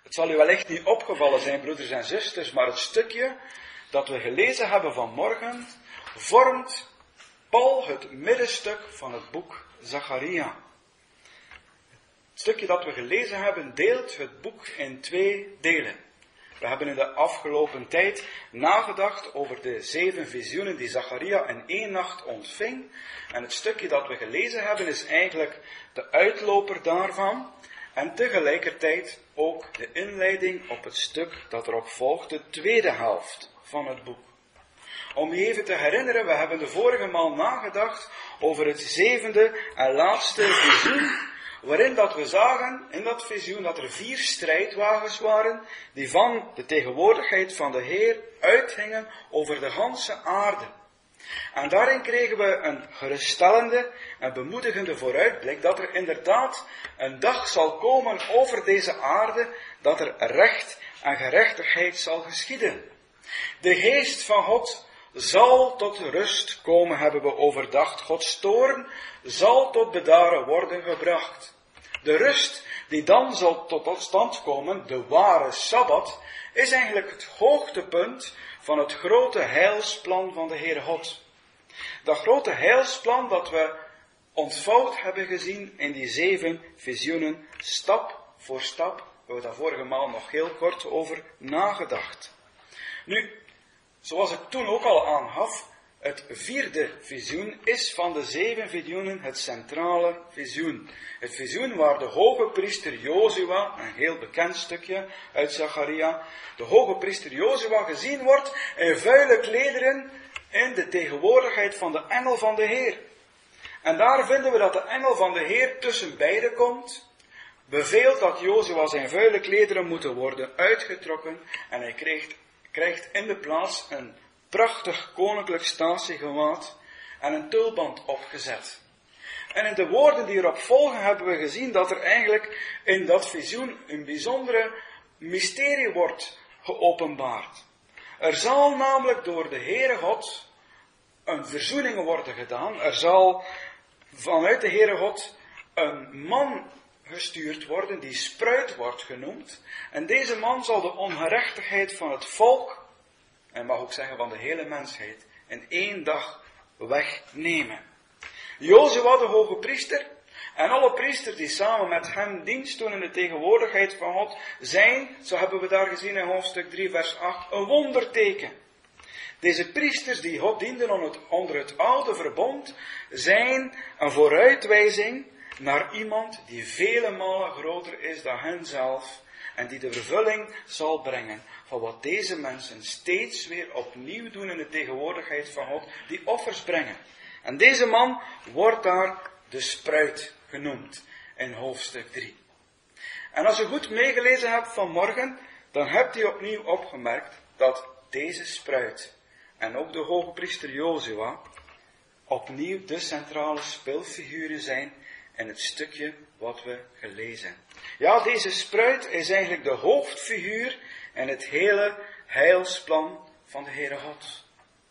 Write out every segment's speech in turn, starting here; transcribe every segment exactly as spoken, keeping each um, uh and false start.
Het zal u wellicht niet opgevallen zijn, broeders en zusters, maar het stukje dat we gelezen hebben vanmorgen vormt pal het middenstuk van het boek Zacharia. Het stukje dat we gelezen hebben deelt het boek in twee delen. We hebben in de afgelopen tijd nagedacht over de zeven visioenen die Zacharia in één nacht ontving. En het stukje dat we gelezen hebben is eigenlijk de uitloper daarvan. En tegelijkertijd ook de inleiding op het stuk dat erop volgt, de tweede helft van het boek. Om je even te herinneren, we hebben de vorige maal nagedacht over het zevende en laatste visioen, waarin dat we zagen in dat visioen dat er vier strijdwagens waren die van de tegenwoordigheid van de Heer uithingen over de ganse aarde. En daarin kregen we een geruststellende en bemoedigende vooruitblik dat er inderdaad een dag zal komen over deze aarde dat er recht en gerechtigheid zal geschieden. De geest van God zal tot rust komen, hebben we overdacht. Gods toorn zal tot bedaren worden gebracht. De rust die dan zal tot stand komen, de ware Sabbat, is eigenlijk het hoogtepunt van het grote heilsplan van de Heere God. Dat grote heilsplan dat we ontvouwd hebben gezien in die zeven visioenen, stap voor stap, we hebben daar vorige maal nog heel kort over nagedacht. Nu, zoals ik toen ook al aangaf, het vierde visioen is van de zeven visioenen het centrale visioen. Het visioen waar de hoge priester Jozua, een heel bekend stukje uit Zacharia, de hoge priester Jozua gezien wordt in vuile klederen in de tegenwoordigheid van de engel van de Heer. En daar vinden we dat de engel van de Heer tussen beiden komt, beveelt dat Jozua zijn vuile klederen moeten worden uitgetrokken en hij krijgt, krijgt in de plaats een prachtig koninklijk statiegewaad en een tulband opgezet. En in de woorden die erop volgen hebben we gezien dat er eigenlijk in dat visioen een bijzondere mysterie wordt geopenbaard. Er zal namelijk door de Heere God een verzoening worden gedaan. Er zal vanuit de Heere God een man gestuurd worden die Spruit wordt genoemd. En deze man zal de ongerechtigheid van het volk, en mag ook zeggen van de hele mensheid, in één dag wegnemen. Jozua, de hoge priester, en alle priesters die samen met hem dienst doen in de tegenwoordigheid van God, zijn, zo hebben we daar gezien in hoofdstuk drie vers acht, een wonderteken. Deze priesters die God dienden onder het oude verbond, zijn een vooruitwijzing naar iemand die vele malen groter is dan henzelf en die de vervulling zal brengen van wat deze mensen steeds weer opnieuw doen in de tegenwoordigheid van God, die offers brengen. En deze man wordt daar de Spruit genoemd in hoofdstuk drie. En als je goed meegelezen hebt vanmorgen, dan hebt u opnieuw opgemerkt dat deze Spruit en ook de hoge priester Jozua opnieuw de centrale speelfiguren zijn in het stukje wat we gelezen. Ja, deze Spruit is eigenlijk de hoofdfiguur in het hele heilsplan van de Heere God.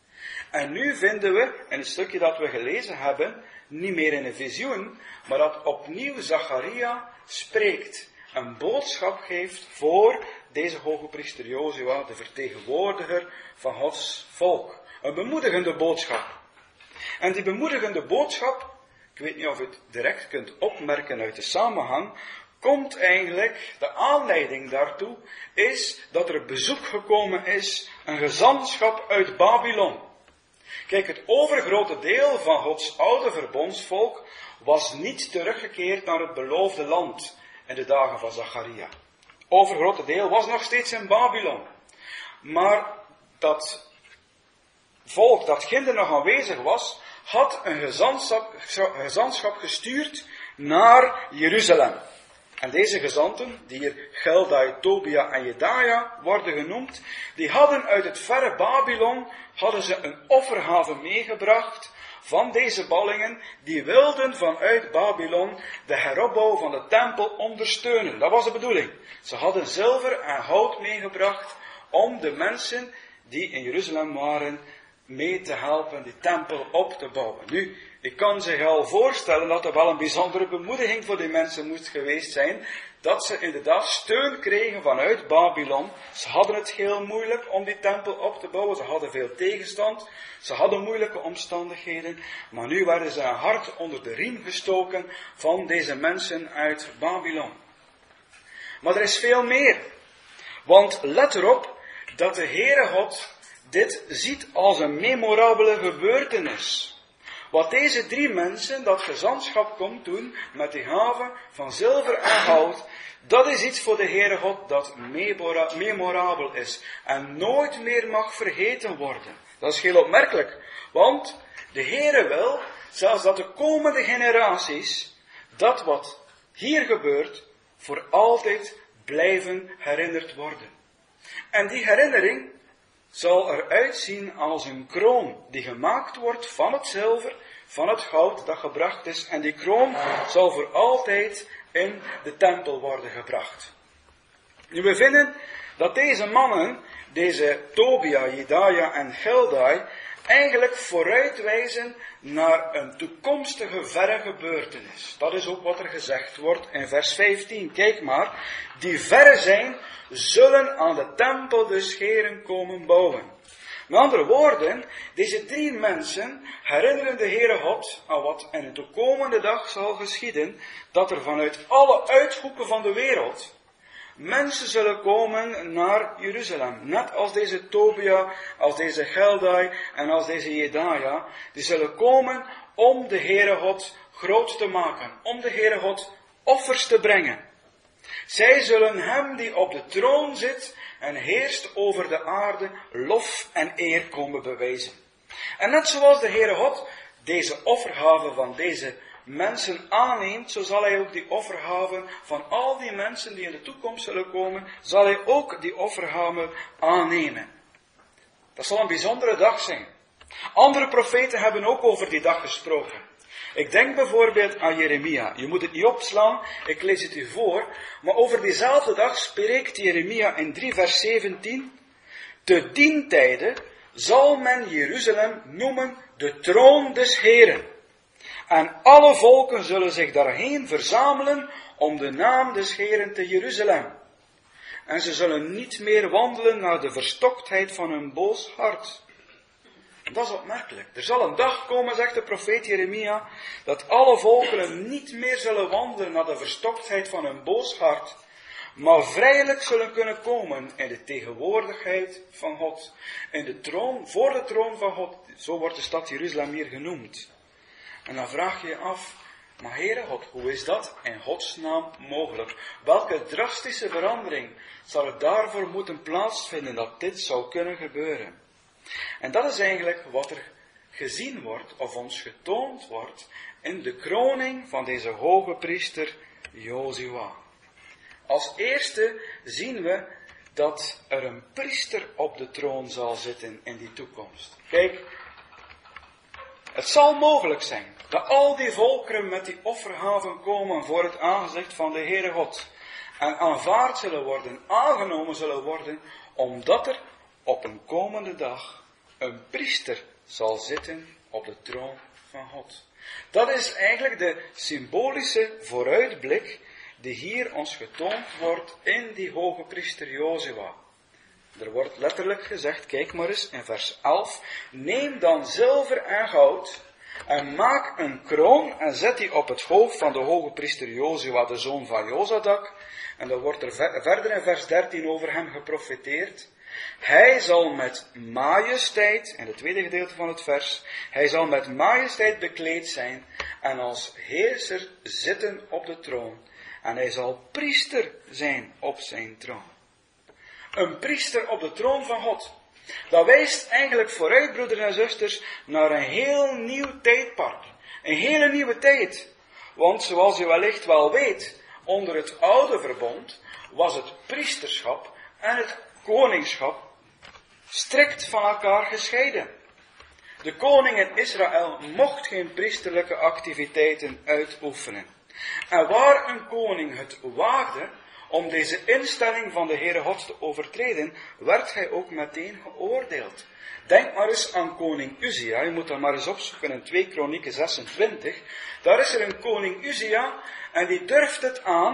En nu vinden we in het stukje dat we gelezen hebben, niet meer in een visioen, maar dat opnieuw Zacharia spreekt, een boodschap geeft voor deze hoge priester Jozua, de vertegenwoordiger van Gods volk. Een bemoedigende boodschap. En die bemoedigende boodschap, ik weet niet of u het direct kunt opmerken uit de samenhang, komt eigenlijk, de aanleiding daartoe, is dat er bezoek gekomen is, een gezantschap uit Babylon. Kijk, het overgrote deel van Gods oude verbondsvolk was niet teruggekeerd naar het beloofde land in de dagen van Zacharia. Het overgrote deel was nog steeds in Babylon. Maar dat volk dat ginder nog aanwezig was, had een gezantschap, gezantschap gestuurd naar Jeruzalem. En deze gezanten, die hier Geldai, Tobia en Jedaja worden genoemd, die hadden uit het verre Babylon, hadden ze een offergave meegebracht van deze ballingen, die wilden vanuit Babylon de heropbouw van de tempel ondersteunen. Dat was de bedoeling. Ze hadden zilver en goud meegebracht om de mensen die in Jeruzalem waren mee te helpen die tempel op te bouwen. Nu, ik kan zich al voorstellen dat er wel een bijzondere bemoediging voor die mensen moest geweest zijn. dat ze inderdaad steun kregen vanuit Babylon. Ze hadden het heel moeilijk om die tempel op te bouwen. Ze hadden veel tegenstand. Ze hadden moeilijke omstandigheden. Maar nu werden ze hard onder de riem gestoken van deze mensen uit Babylon. Maar er is veel meer. Want let erop dat de Heere God dit ziet als een memorabele gebeurtenis. Wat deze drie mensen, dat gezantschap komt doen met die gave van zilver en goud, dat is iets voor de Heere God dat memorabel is en nooit meer mag vergeten worden. Dat is heel opmerkelijk, want de Heere wil zelfs dat de komende generaties dat wat hier gebeurt voor altijd blijven herinnerd worden. En die herinnering zal eruit zien als een kroon die gemaakt wordt van het zilver, van het goud dat gebracht is. En die kroon zal voor altijd in de tempel worden gebracht. Nu, we vinden dat deze mannen, deze Tobia, Jedaja en Geldai, eigenlijk vooruitwijzen naar een toekomstige verre gebeurtenis. Dat is ook wat er gezegd wordt in vers vijftien. Kijk maar, die verre zijn, zullen aan de tempel de scheren komen bouwen. Met andere woorden, deze drie mensen herinneren de Heere God aan wat in de toekomende dag zal geschieden, dat er vanuit alle uithoeken van de wereld mensen zullen komen naar Jeruzalem. Net als deze Tobia, als deze Geldai en als deze Jedaja. Die zullen komen om de Heere God groot te maken. Om de Heere God offers te brengen. Zij zullen hem die op de troon zit en heerst over de aarde lof en eer komen bewijzen. En net zoals de Heere God deze offergave van deze mensen aanneemt, zo zal hij ook die offergave van al die mensen die in de toekomst zullen komen, zal hij ook die offergave aannemen. Dat zal een bijzondere dag zijn. Andere profeten hebben ook over die dag gesproken. Ik denk bijvoorbeeld aan Jeremia. Je moet het niet opslaan, ik lees het u voor. Maar over diezelfde dag spreekt Jeremia in drie vers zeventien. Te dien tijde zal men Jeruzalem noemen de troon des Heren. En alle volken zullen zich daarheen verzamelen om de naam des Heren te Jeruzalem. En ze zullen niet meer wandelen naar de verstoktheid van hun boos hart. Dat is opmerkelijk. Er zal een dag komen, zegt de profeet Jeremia, dat alle volkeren niet meer zullen wandelen naar de verstoktheid van hun boos hart, maar vrijelijk zullen kunnen komen in de tegenwoordigheid van God. In de troon, voor de troon van God. Zo wordt de stad Jeruzalem hier genoemd. En dan vraag je je af, maar Heere God, hoe is dat in Gods naam mogelijk? Welke drastische verandering zal er daarvoor moeten plaatsvinden dat dit zou kunnen gebeuren? En dat is eigenlijk wat er gezien wordt, of ons getoond wordt, in de kroning van deze hoge priester Jozua. Als eerste zien we dat er een priester op de troon zal zitten in die toekomst. Kijk, het zal mogelijk zijn dat al die volkeren met die offergaven komen voor het aangezicht van de Heere God. En aanvaard zullen worden, aangenomen zullen worden, omdat er op een komende dag een priester zal zitten op de troon van God. Dat is eigenlijk de symbolische vooruitblik die hier ons getoond wordt in die hoge priester Jozua. Er wordt letterlijk gezegd, kijk maar eens in vers elf, neem dan zilver en goud en maak een kroon en zet die op het hoofd van de hoge priester Jozua, de zoon van Jozadak. En dan wordt er verder in vers dertien over hem geprofeteerd. Hij zal met majesteit, in het tweede gedeelte van het vers, hij zal met majesteit bekleed zijn en als heerser zitten op de troon. En hij zal priester zijn op zijn troon. Een priester op de troon van God. Dat wijst eigenlijk vooruit, broeders en zusters, naar een heel nieuw tijdperk. Een hele nieuwe tijd. Want zoals u wellicht wel weet, onder het oude verbond was het priesterschap en het koningschap strikt van elkaar gescheiden. De koning in Israël mocht geen priesterlijke activiteiten uitoefenen. En waar een koning het waagde om deze instelling van de Heere God te overtreden, werd hij ook meteen geoordeeld. Denk maar eens aan koning Uzia, je moet dat maar eens opzoeken in twee Kronieken zesentwintig. Daar is er een koning Uzia en die durft het aan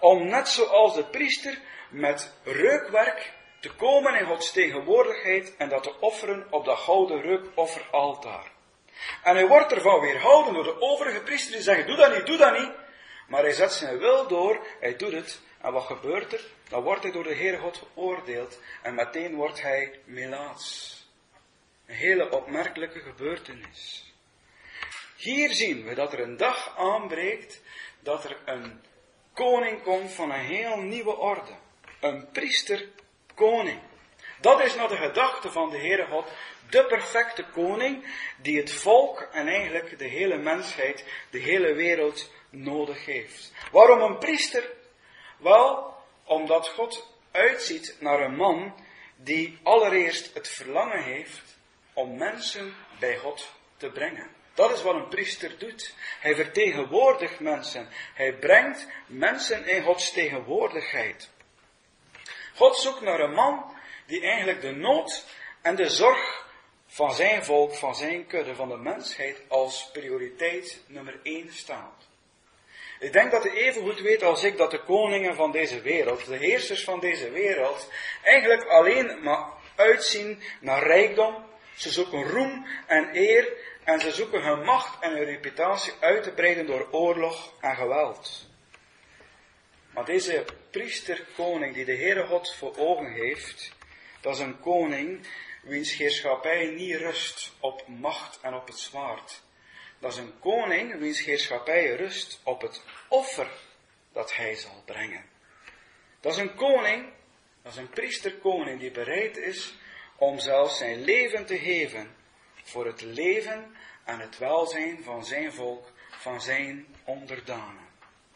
om net zoals de priester met reukwerk te komen in Gods tegenwoordigheid en dat te offeren op dat gouden reukofferaltaar. En hij wordt ervan weerhouden door de overige priester die zeggen, doe dat niet, doe dat niet. Maar hij zet zijn wil door, hij doet het. En wat gebeurt er? Dan wordt hij door de Heere God geoordeeld en meteen wordt hij melaats. Een hele opmerkelijke gebeurtenis. Hier zien we dat er een dag aanbreekt dat er een koning komt van een heel nieuwe orde. Een priester-koning. Dat is nou de gedachte van de Heere God, de perfecte koning die het volk en eigenlijk de hele mensheid, de hele wereld nodig heeft. Waarom een priester? Wel, omdat God uitziet naar een man die allereerst het verlangen heeft om mensen bij God te brengen. Dat is wat een priester doet. Hij vertegenwoordigt mensen. Hij brengt mensen in Gods tegenwoordigheid. God zoekt naar een man die eigenlijk de nood en de zorg van zijn volk, van zijn kudde, van de mensheid als prioriteit nummer één staat. Ik denk dat u even goed weet als ik dat de koningen van deze wereld, de heersers van deze wereld, eigenlijk alleen maar uitzien naar rijkdom. Ze zoeken roem en eer en ze zoeken hun macht en hun reputatie uit te breiden door oorlog en geweld. Maar deze priesterkoning die de Heere God voor ogen heeft, dat is een koning wiens heerschappij niet rust op macht en op het zwaard. Dat is een koning wiens heerschappij rust op het offer dat hij zal brengen. Dat is een koning, dat is een priesterkoning die bereid is om zelfs zijn leven te geven voor het leven en het welzijn van zijn volk, van zijn onderdanen.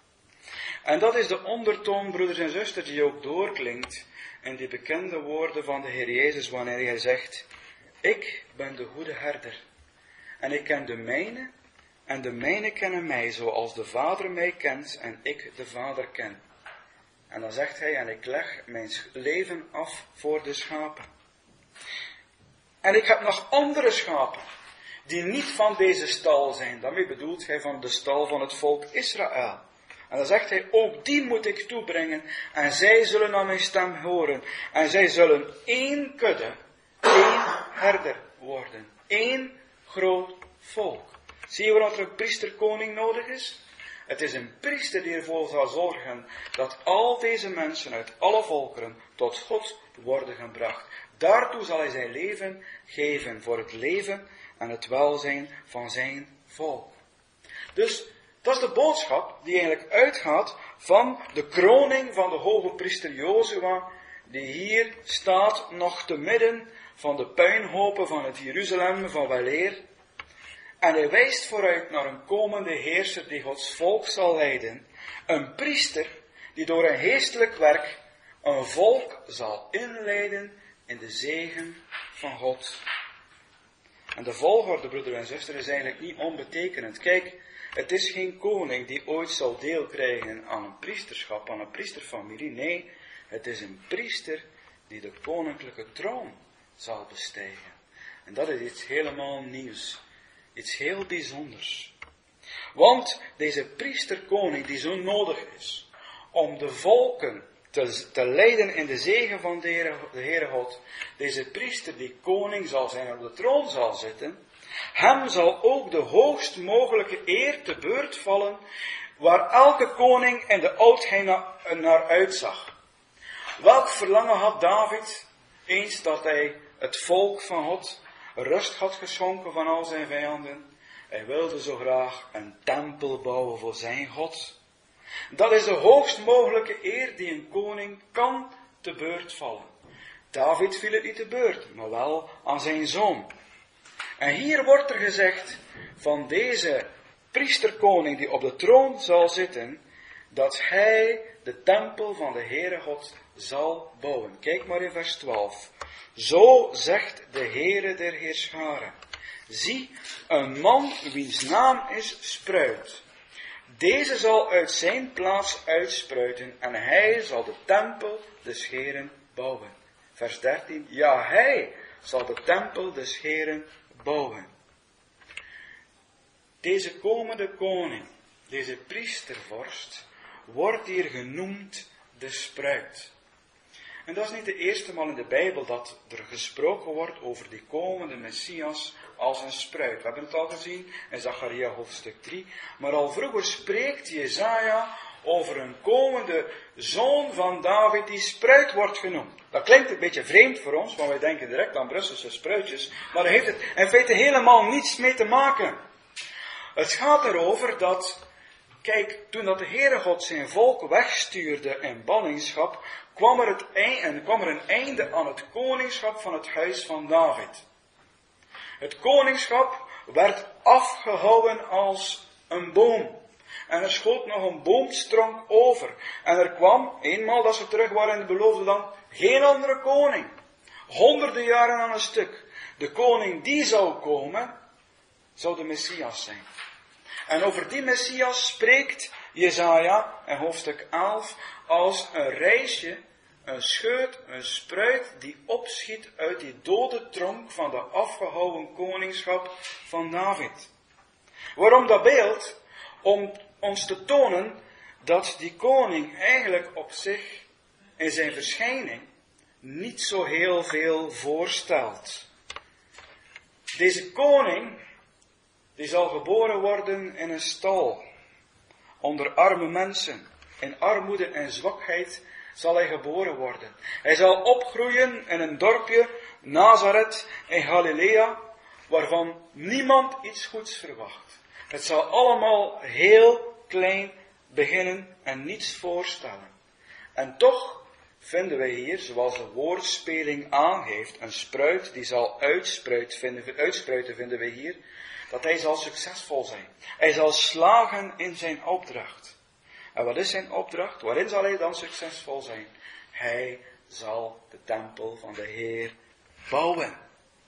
En dat is de ondertoon, broeders en zusters, die ook doorklinkt in die bekende woorden van de Heer Jezus wanneer hij zegt, ik ben de goede herder en ik ken de mijne en de mijne kennen mij zoals de Vader mij kent en ik de Vader ken. En dan zegt hij, en ik leg mijn leven af voor de schapen. En ik heb nog andere schapen, die niet van deze stal zijn. Daarmee bedoelt hij van de stal van het volk Israël. En dan zegt hij, ook die moet ik toebrengen, en zij zullen naar mijn stem horen. En zij zullen één kudde, één herder worden. Eén groot volk. Zie je wat er een priesterkoning nodig is? Het is een priester die ervoor zal zorgen dat al deze mensen uit alle volkeren tot God worden gebracht. Daartoe zal hij zijn leven geven voor het leven en het welzijn van zijn volk. Dus dat is de boodschap die eigenlijk uitgaat van de kroning van de hoge priester Jozua, die hier staat nog te midden van de puinhopen van het Jeruzalem van weleer. En hij wijst vooruit naar een komende heerser die Gods volk zal leiden. Een priester die door een geestelijk werk een volk zal inleiden in de zegen van God. En de volgorde, broeder en zuster, is eigenlijk niet onbetekenend. Kijk, het is geen koning die ooit zal deel krijgen aan een priesterschap, aan een priesterfamilie. Nee, het is een priester die de koninklijke troon zal bestijgen. En dat is iets helemaal nieuws. Iets heel bijzonders. Want deze priesterkoning die zo nodig is om de volken te, te leiden in de zegen van de Heere, de Heere God. Deze priester die koning zal zijn en op de troon zal zitten. Hem zal ook de hoogst mogelijke eer te beurt vallen waar elke koning in de oudheid naar, naar uitzag. Welk verlangen had David eens dat hij het volk van God rust had geschonken van al zijn vijanden? Hij wilde zo graag een tempel bouwen voor zijn God. Dat is de hoogst mogelijke eer die een koning kan te beurt vallen. David viel het niet te beurt, maar wel aan zijn zoon. En hier wordt er gezegd van deze priesterkoning die op de troon zal zitten, dat hij de tempel van de Heere God zal bouwen. Kijk maar in vers twaalf. Zo zegt de Heere der Heerscharen. Zie, een man wiens naam is Spruit. Deze zal uit zijn plaats uitspruiten en hij zal de tempel des Heeren bouwen. Vers dertien. Ja, hij zal de tempel des Heeren bouwen. Deze komende koning, deze priestervorst, wordt hier genoemd de spruit. En dat is niet de eerste maal in de Bijbel dat er gesproken wordt over die komende Messias als een spruit. We hebben het al gezien in Zacharia hoofdstuk drie. Maar al vroeger spreekt Jesaja over een komende zoon van David die spruit wordt genoemd. Dat klinkt een beetje vreemd voor ons, want wij denken direct aan Brusselse spruitjes. Maar daar heeft het in feite helemaal niets mee te maken. Het gaat erover dat, kijk, toen dat de Heere God zijn volk wegstuurde in ballingschap, kwam er, het, en kwam er een einde aan het koningschap van het huis van David. Het koningschap werd afgehouwen als een boom. En er schoot nog een boomstronk over. En er kwam, eenmaal dat ze terug waren in het beloofde land, geen andere koning. Honderden jaren aan een stuk. De koning die zou komen, zou de Messias zijn. En over die Messias spreekt Jesaja in hoofdstuk elf als een reisje, een scheut, een spruit die opschiet uit die dode tronk van de afgehouwen koningschap van David. Waarom dat beeld? Om ons te tonen dat die koning eigenlijk op zich in zijn verschijning niet zo heel veel voorstelt. Deze koning, die zal geboren worden in een stal, onder arme mensen, in armoede en zwakheid zal hij geboren worden. Hij zal opgroeien in een dorpje, Nazareth in Galilea, waarvan niemand iets goeds verwacht. Het zal allemaal heel klein beginnen en niets voorstellen. En toch vinden wij hier, zoals de woordspeling aangeeft, een spruit die zal uitspruiten, vinden, uitspruiten, vinden wij hier, dat hij zal succesvol zijn. Hij zal slagen in zijn opdracht. En wat is zijn opdracht? Waarin zal hij dan succesvol zijn? Hij zal de tempel van de Heer bouwen.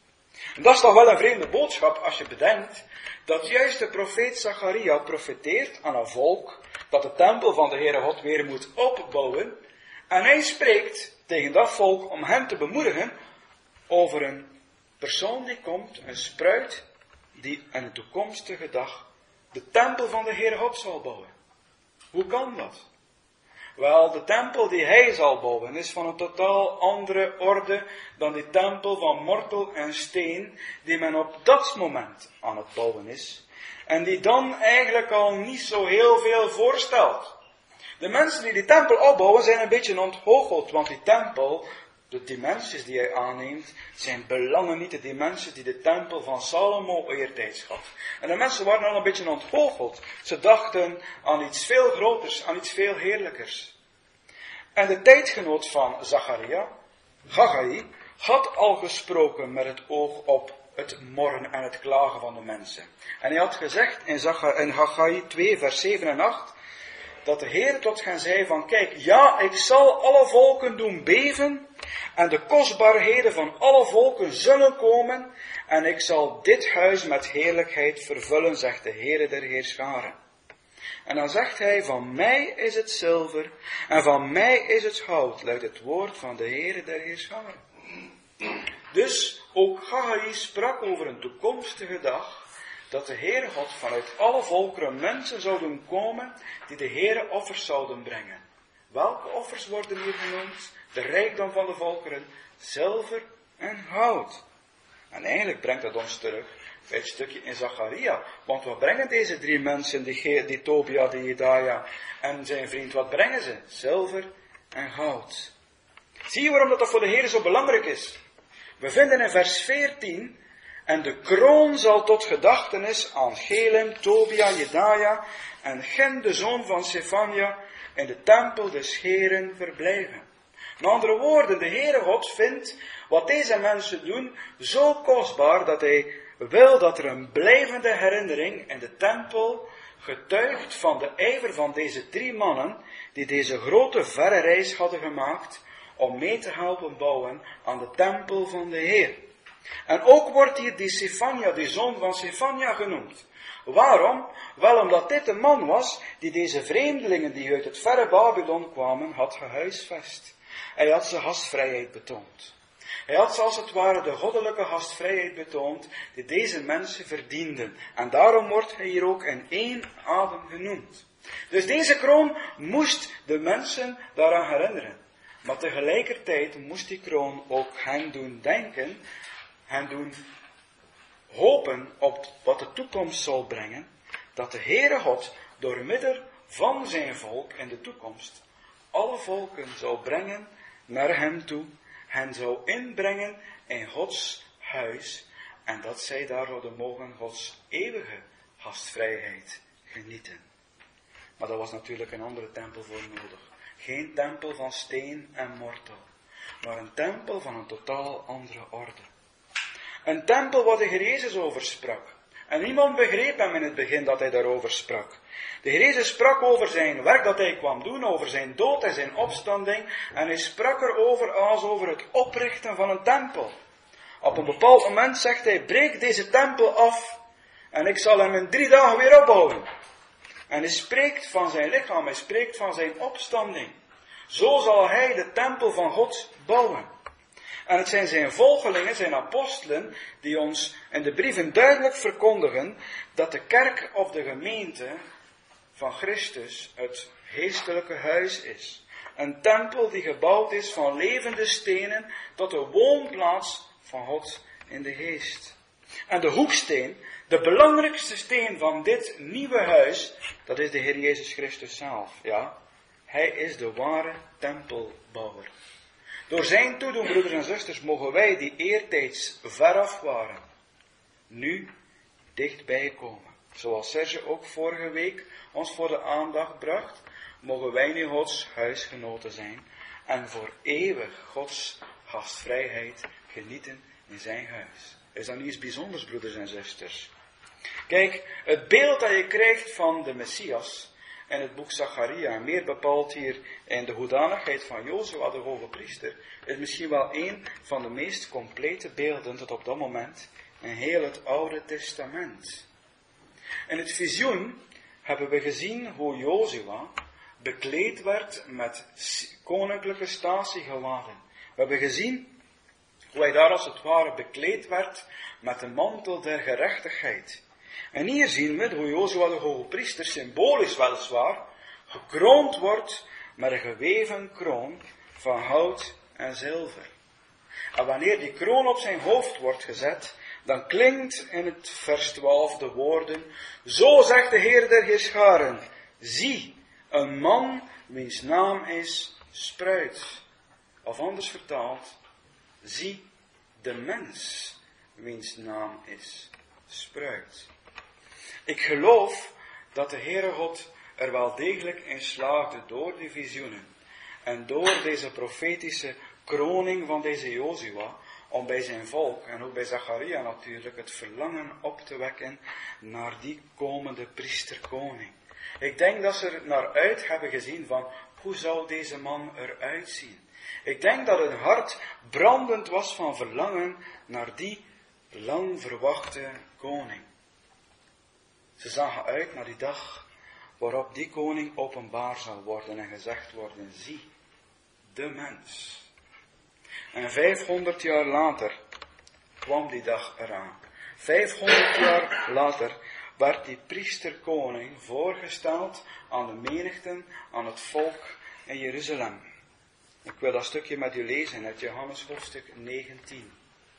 En dat is toch wel een vreemde boodschap als je bedenkt dat juist de profeet Zacharia profeteert aan een volk dat de tempel van de Heere God weer moet opbouwen. En hij spreekt tegen dat volk om hen te bemoedigen over een persoon die komt, een spruit, die in de toekomstige dag de tempel van de Heere God zal bouwen. Hoe kan dat? Wel, de tempel die hij zal bouwen is van een totaal andere orde dan die tempel van mortel en steen die men op dat moment aan het bouwen is. En die dan eigenlijk al niet zo heel veel voorstelt. De mensen die die tempel opbouwen zijn een beetje ontgoocheld, want die tempel, de dimensies die hij aanneemt, zijn belangen niet de dimensies die de tempel van Salomo eertijds had. En de mensen waren al een beetje ontgoocheld. Ze dachten aan iets veel groters, aan iets veel heerlijkers. En de tijdgenoot van Zacharia, Haggai, had al gesproken met het oog op het morren en het klagen van de mensen. En hij had gezegd in, Zachar- in Haggai twee, vers zeven en acht, dat de Heer tot hen zei van, kijk, ja, ik zal alle volken doen beven, en de kostbaarheden van alle volken zullen komen, en ik zal dit huis met heerlijkheid vervullen, zegt de Heere der Heerscharen. En dan zegt hij, van mij is het zilver, en van mij is het goud, luidt het woord van de Heere der Heerscharen. Dus ook Haggai sprak over een toekomstige dag, dat de Heere God vanuit alle volkeren mensen zouden komen, die de Heere offers zouden brengen. Welke offers worden hier genoemd? De rijkdom van de volkeren, zilver en goud. En eigenlijk brengt dat ons terug bij het stukje in Zacharia. Want wat brengen deze drie mensen, die, die Tobia, die Jedaja en zijn vriend, wat brengen ze? Zilver en goud. Zie je waarom dat, dat voor de Heere zo belangrijk is? We vinden in vers veertien, en de kroon zal tot gedachtenis aan Chelem, Tobia, Jedaja en Gen, de zoon van Sefania, in de tempel des Heeren verblijven. Met andere woorden, de Heere God vindt wat deze mensen doen zo kostbaar dat hij wil dat er een blijvende herinnering in de tempel getuigt van de ijver van deze drie mannen die deze grote verre reis hadden gemaakt om mee te helpen bouwen aan de tempel van de Heer. En ook wordt hier die Sefania, die zoon van Sefania genoemd. Waarom? Wel omdat dit een man was die deze vreemdelingen die uit het verre Babylon kwamen had gehuisvest. Hij had ze gastvrijheid betoond. Hij had ze als het ware de goddelijke gastvrijheid betoond die deze mensen verdienden. En daarom wordt hij hier ook in één adem genoemd. Dus deze kroon moest de mensen daaraan herinneren. Maar tegelijkertijd moest die kroon ook hen doen denken, hen doen hopen op wat de toekomst zal brengen, dat de Heere God door middel van zijn volk in de toekomst alle volken zou brengen naar hem toe, hen zou inbrengen in Gods huis, en dat zij daar zouden mogen Gods eeuwige gastvrijheid genieten. Maar daar was natuurlijk een andere tempel voor nodig. Geen tempel van steen en mortel, maar een tempel van een totaal andere orde. Een tempel waar de Heer Jezus over sprak. En niemand begreep hem in het begin dat hij daarover sprak. De Heer Jezus sprak over zijn werk dat hij kwam doen, over zijn dood en zijn opstanding. En hij sprak erover als over het oprichten van een tempel. Op een bepaald moment zegt hij, breek deze tempel af en ik zal hem in drie dagen weer opbouwen. En hij spreekt van zijn lichaam, hij spreekt van zijn opstanding. Zo zal hij de tempel van God bouwen. En het zijn zijn volgelingen, zijn apostelen, die ons in de brieven duidelijk verkondigen dat de kerk of de gemeente van Christus het geestelijke huis is. Een tempel die gebouwd is van levende stenen tot de woonplaats van God in de geest. En de hoeksteen, de belangrijkste steen van dit nieuwe huis, dat is de Heer Jezus Christus zelf. Ja, hij is de ware tempelbouwer. Door zijn toedoen, broeders en zusters, mogen wij die eertijds veraf waren, nu dichtbij komen. Zoals Serge ook vorige week ons voor de aandacht bracht, mogen wij nu Gods huisgenoten zijn en voor eeuwig Gods gastvrijheid genieten in zijn huis. Is dat niet iets bijzonders, broeders en zusters? Kijk, het beeld dat je krijgt van de Messias in het boek Zacharia, en meer bepaald hier in de hoedanigheid van Jozua, de hoge priester, is misschien wel een van de meest complete beelden tot op dat moment in heel het Oude Testament. In het visioen hebben we gezien hoe Jozua bekleed werd met koninklijke statiegewaden. We hebben gezien hoe hij daar als het ware bekleed werd met de mantel der gerechtigheid. En hier zien we hoe Jozua de hoge priester, symbolisch weliswaar, gekroond wordt met een geweven kroon van hout en zilver. En wanneer die kroon op zijn hoofd wordt gezet, dan klinkt in het vers twaalf de woorden, zo zegt de Heer der Heerscharen, zie, een man wiens naam is Spruit. Of anders vertaald, zie, de mens wiens naam is Spruit. Ik geloof dat de Heere God er wel degelijk in slaagde door die visioenen en door deze profetische kroning van deze Jozua, om bij zijn volk en ook bij Zacharia natuurlijk het verlangen op te wekken naar die komende priesterkoning. Ik denk dat ze er naar uit hebben gezien van hoe zou deze man eruit zien. Ik denk dat hun hart brandend was van verlangen naar die lang verwachte koning. Ze zagen uit naar die dag waarop die koning openbaar zal worden en gezegd worden, zie, de mens. En vijfhonderd jaar later kwam die dag eraan. Vijfhonderd jaar later werd die priesterkoning voorgesteld aan de menigten, aan het volk in Jeruzalem. Ik wil dat stukje met u lezen uit Johannes hoofdstuk negentien.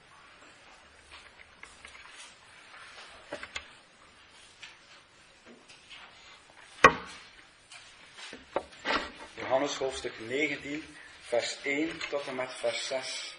Johannes hoofdstuk negentien, vers één tot en met vers zes.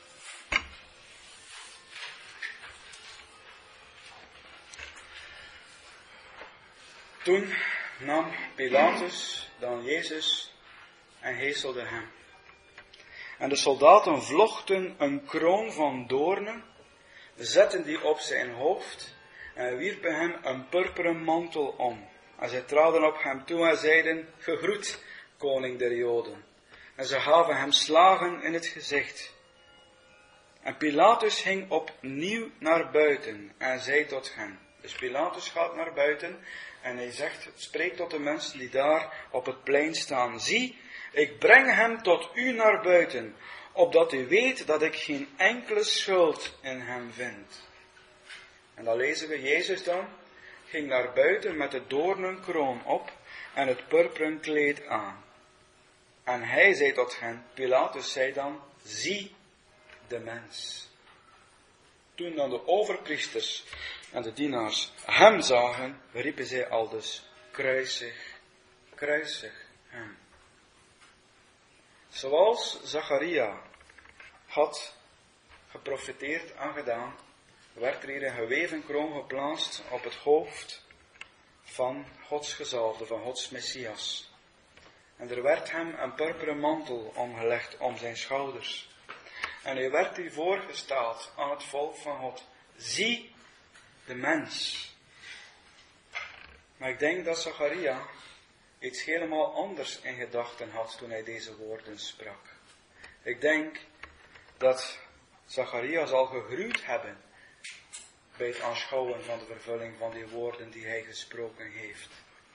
Toen nam Pilatus dan Jezus en heeselde hem. En de soldaten vlochten een kroon van doornen, zetten die op zijn hoofd en wierpen hem een purperen mantel om. En zij traden op hem toe en zeiden, gegroet, koning der Joden. En ze gaven hem slagen in het gezicht. En Pilatus ging opnieuw naar buiten en zei tot hen. Dus Pilatus gaat naar buiten en hij zegt, spreekt tot de mensen die daar op het plein staan. Zie, ik breng hem tot u naar buiten, opdat u weet dat ik geen enkele schuld in hem vind. En dan lezen we, Jezus dan ging naar buiten met de doornenkroon op en het purperen kleed aan. En hij zei tot hen, Pilatus zei dan, zie de mens. Toen dan de overpriesters en de dienaars hem zagen, riepen zij aldus, kruisig, kruisig hem. Zoals Zacharia had geprofeteerd en gedaan, werd er hier een geweven kroon geplaatst op het hoofd van Gods gezalfde, van Gods Messias. En er werd hem een purperen mantel omgelegd om zijn schouders. En hij werd hier voorgesteld aan het volk van God. Zie de mens. Maar ik denk dat Zacharia iets helemaal anders in gedachten had toen hij deze woorden sprak. Ik denk dat Zacharia zal gegruwd hebben bij het aanschouwen van de vervulling van die woorden die hij gesproken heeft.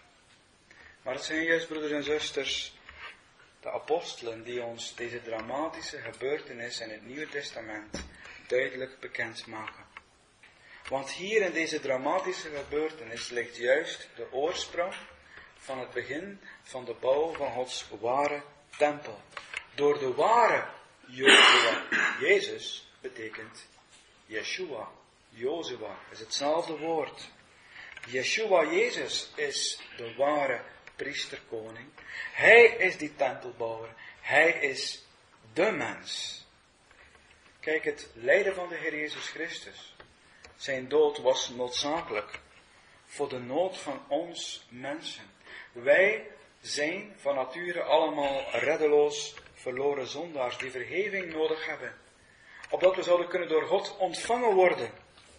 Maar het zijn juist, broeders en zusters, de apostelen die ons deze dramatische gebeurtenis in het Nieuwe Testament duidelijk bekendmaken. Want hier in deze dramatische gebeurtenis ligt juist de oorsprong van het begin van de bouw van Gods ware tempel. Door de ware Jozua. Jezus betekent Yeshua. Jozua is hetzelfde woord. Yeshua, Jezus, is de ware priesterkoning. Hij is die tempelbouwer. Hij is de mens. Kijk, het lijden van de Heer Jezus Christus. Zijn dood was noodzakelijk voor de nood van ons mensen. Wij zijn van nature allemaal reddeloos verloren zondaars die vergeving nodig hebben. Opdat we zouden kunnen door God ontvangen worden.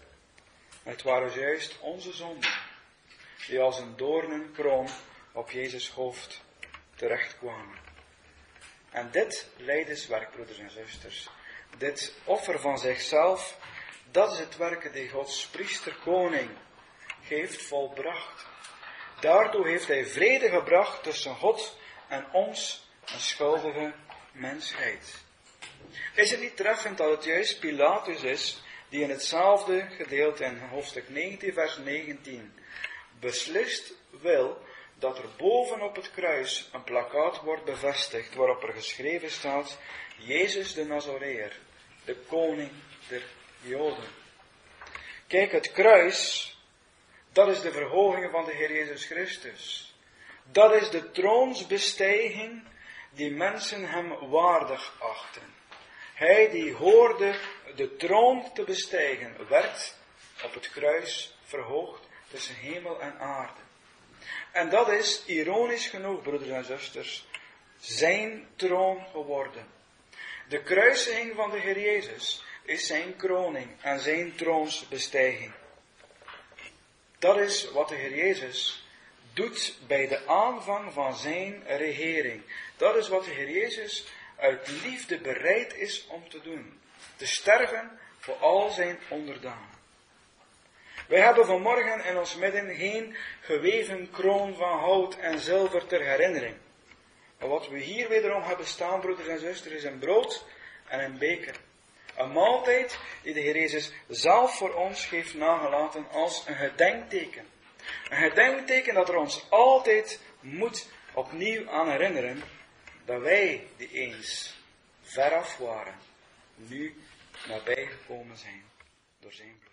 Het waren juist onze zonden die als een doornenkroon op Jezus hoofd terechtkwamen. En dit lijdenswerk, broeders en zusters, dit offer van zichzelf, dat is het werk die Gods priesterkoning heeft volbracht. Daartoe heeft hij vrede gebracht tussen God en ons, een schuldige mensheid. Is het niet treffend dat het juist Pilatus is die in hetzelfde gedeelte in hoofdstuk negentien vers negentien beslist wil dat er bovenop het kruis een plakkaat wordt bevestigd waarop er geschreven staat: Jezus de Nazoreër, de koning der Joden. Kijk, het kruis, dat is de verhoging van de Heer Jezus Christus. Dat is de troonsbestijging die mensen hem waardig achten. Hij die hoorde de troon te bestijgen, werd op het kruis verhoogd tussen hemel en aarde. En dat is, ironisch genoeg, broeders en zusters, zijn troon geworden. De kruisiging van de Heer Jezus is zijn kroning en zijn troonsbestijging. Dat is wat de Heer Jezus doet bij de aanvang van zijn regering. Dat is wat de Heer Jezus uit liefde bereid is om te doen. Te sterven voor al zijn onderdanen. Wij hebben vanmorgen in ons midden geen geweven kroon van hout en zilver ter herinnering. Maar wat we hier wederom hebben staan, broeders en zusters, is een brood en een beker. Een maaltijd die de Heer Jezus zelf voor ons heeft nagelaten als een gedenkteken. Een gedenkteken dat er ons altijd moet opnieuw aan herinneren dat wij die eens veraf waren, nu nabijgekomen zijn door zijn bloed.